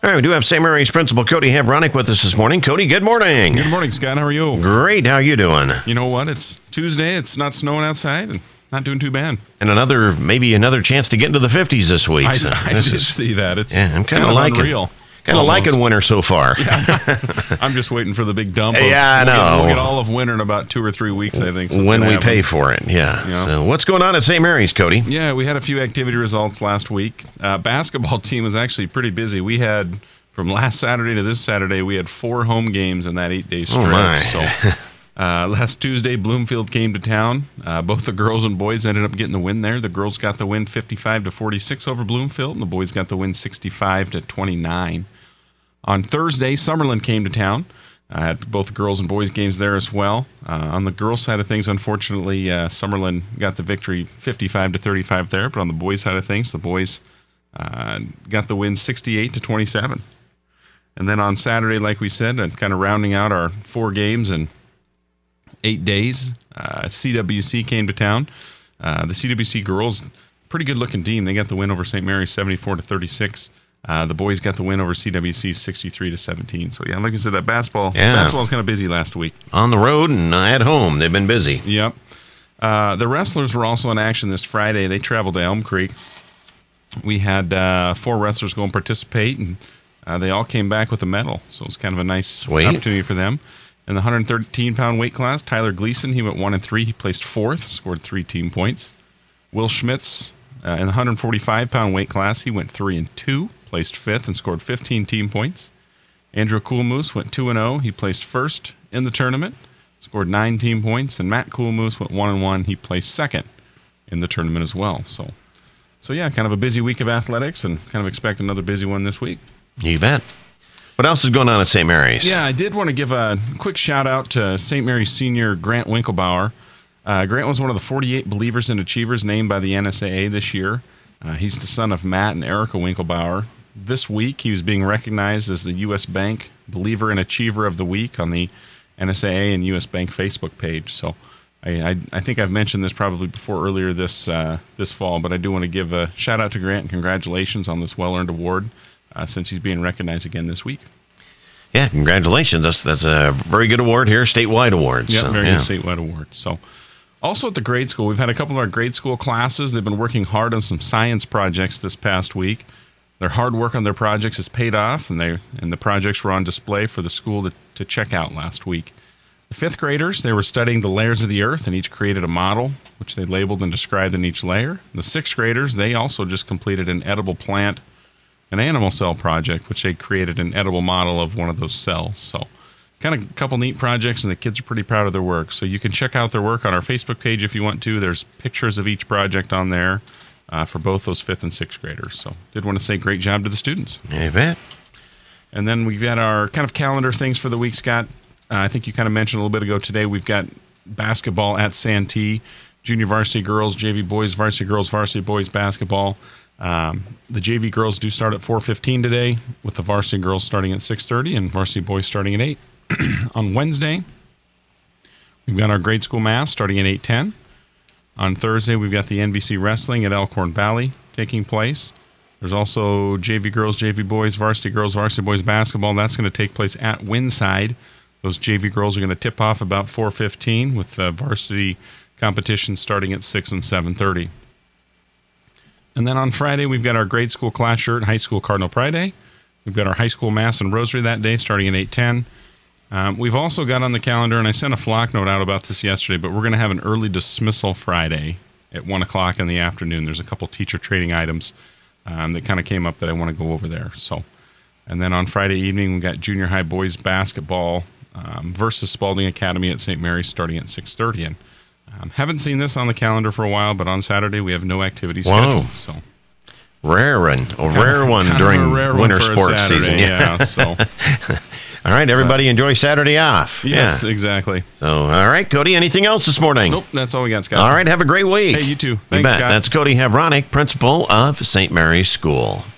All right, we do have St. Mary's Principal Cody Havronic with us this morning. Cody, good morning. Good morning, Scott. How are you? Great. How are you doing? You know what? It's Tuesday. It's not snowing outside and not doing too bad. And maybe another chance to get into the 50s this week. I did see that. It's I'm kind of liking unreal. Kind of liking winter so far. Yeah. I'm just waiting for the big dump. I know. We'll get all of winter in about 2 or 3 weeks, I think. When we pay for it, yeah. So what's going on at St. Mary's, Cody? Yeah, we had a few activity results last week. Basketball team was actually pretty busy. We had, from last Saturday to this Saturday, we had 4 home games in that 8-day stretch. Oh, my. So last Tuesday, Bloomfield came to town. Both the girls and boys ended up getting the win there. The girls got the win 55-46 over Bloomfield, and the boys got the win 65-29. On Thursday, Summerlin came to town. Had both girls and boys games there as well. On the girls' side of things, unfortunately, Summerlin got the victory 55-35 there. But on the boys' side of things, the boys got the win 68-27. And then on Saturday, like we said, kind of rounding out our 4 games in 8 days, CWC came to town. The CWC girls, pretty good-looking team. They got the win over St. Mary's 74-36. The boys got the win over CWC 63-17. So, yeah, like I said, that basketball was kind of busy last week. On the road and at home, they've been busy. Yep. The wrestlers were also in action this Friday. They traveled to Elm Creek. We had 4 wrestlers go and participate, and they all came back with a medal. So, it's kind of a nice opportunity for them. In the 113-pound weight class, Tyler Gleason, he went 1-3. He placed 4th, scored 3 team points. Will Schmitz, in the 145-pound weight class, he went 3-2. Placed 5th and scored 15 team points. Andrew Coolmoose went 2-0. He placed 1st in the tournament, scored 9 team points. And Matt Coolmoose went 1-1. He placed 2nd in the tournament as well. So yeah, kind of a busy week of athletics, and kind of expect another busy one this week. You bet. What else is going on at St. Mary's? Yeah, I did want to give a quick shout out to St. Mary's senior Grant Winklebauer. Grant was one of the 48 Believers and Achievers named by the NSAA this year. He's the son of Matt and Erica Winklebauer. This week, he was being recognized as the U.S. Bank Believer and Achiever of the Week on the NSAA and U.S. Bank Facebook page. So I think I've mentioned this probably before earlier this fall, but I do want to give a shout-out to Grant and congratulations on this well-earned award since he's being recognized again this week. Yeah, congratulations. That's a very good award here, statewide awards. Yeah, very good statewide award. So, also at the grade school, we've had a couple of our grade school classes. They've been working hard on some science projects this past week. Their hard work on their projects has paid off, and the projects were on display for the school to check out last week. The 5th graders, they were studying the layers of the earth, and each created a model, which they labeled and described in each layer. The 6th graders, they also just completed an edible plant and animal cell project, which they created an edible model of one of those cells. So kind of a couple neat projects, and the kids are pretty proud of their work. So you can check out their work on our Facebook page if you want to. There's pictures of each project on there. For both those 5th and 6th graders. So did want to say great job to the students. You bet. And then we've got our kind of calendar things for the week, Scott. I think you kind of mentioned a little bit ago today, we've got basketball at Santee, junior varsity girls, JV boys, varsity girls, varsity boys basketball. The JV girls do start at 4:15 today, with the varsity girls starting at 6:30 and varsity boys starting at 8. On Wednesday, we've got our grade school mass starting at 8:10. On Thursday, we've got the NVC Wrestling at Elkhorn Valley taking place. There's also JV girls, JV boys, varsity girls, varsity boys basketball. That's going to take place at Winside. Those JV girls are going to tip off about 4:15 with the varsity competition starting at 6 and 7:30. And then on Friday, we've got our grade school class shirt, high school Cardinal Pride Day. We've got our high school mass and rosary that day starting at 8:10. We've also got on the calendar, and I sent a flock note out about this yesterday, but we're going to have an early dismissal Friday at 1 o'clock in the afternoon. There's a couple teacher training items that kind of came up that I want to go over there. So, and then on Friday evening, we've got junior high boys basketball versus Spalding Academy at St. Mary's starting at 6:30. And haven't seen this on the calendar for a while, but on Saturday we have no activities scheduled. So rare one during winter sports season. Yeah. So. All right, everybody enjoy Saturday off. Yes, exactly. So, all right, Cody, anything else this morning? Nope, that's all we got, Scott. All right, have a great week. Hey, you too. Thanks, Scott. That's Cody Havronic, principal of St. Mary's School.